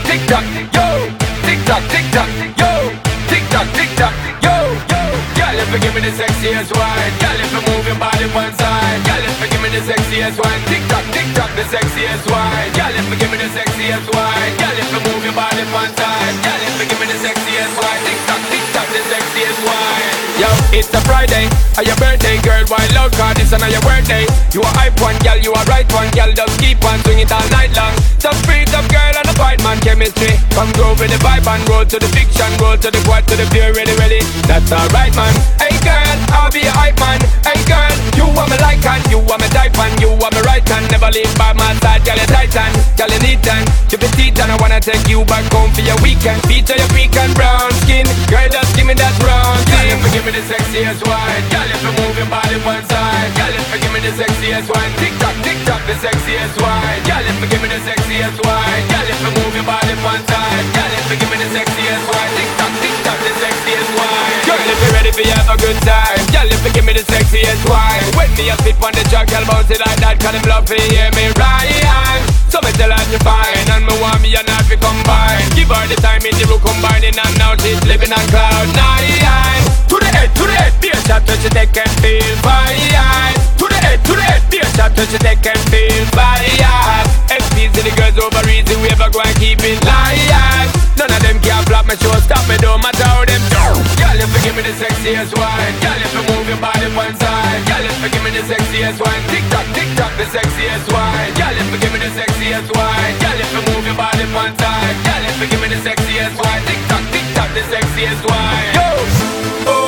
tick tock, yo, tick tock, yo, tick tock, yo, yo. Girl, if you give me the sexiest wine, girl, if you move your body one side, girl, if you give me the sexiest wine, tick tock, the sexiest wine. Girl, if you give me the sexiest wine, girl, if you move your body one side, girl, if you give me the sexiest wine, tick tock, the sexiest wine. Yo, it's a Friday, or your birthday, girl. Why loud card, it's on your birthday. You a hype one, girl, you a right one, girl. Just keep on swing it all night long. Just freed up, girl, and a fight man chemistry. Come grow with the vibe and roll to the fiction, roll to the quad, to the pure, ready. That's alright, man. Hey, girl, I'll be a hype man. Hey, girl, you want me like and you want me type and you want me right hand. Never leave by my side, girl, you titan, girl, you neat and you petite and I wanna take you back home for your weekend. Feature your freak and brown skin, girl, just give me that brown thing. Give me the sexiest wine, girl, if you move your body one side, girl, if you give me the sexiest wine, tick tock, the sexiest wine, girl, if you give me the sexiest wine, girl, if you move your body one side, girl, if you give me the sexiest wine, tick tock, the sexiest wine, girl, if you ready for you have a good time, girl, if you give me the sexiest wine, when me a spit on the track, girl, bounce it like that, cause them love to hear me right, so me tell her you fine, and me want me and her to combine, give her the time in the room combining, and now she's living on cloud nine. To the head, be a shot till she take and feel fine. To the head, be a shot till she take and feel fine. FP's to the girls over easy, we ever go and keep it live. None of them can flop my show, stop me, don't matter how them do. Girl, if you give me the sexiest wine, girl, if you move your body one side, girl, if you give me the sexiest wine, tick tock, the sexiest wine, girl, if you give me the sexiest wine, girl, if you move your body one side, girl, if you give me the sexiest wine, tick tock, the sexiest wine. Yo, oh.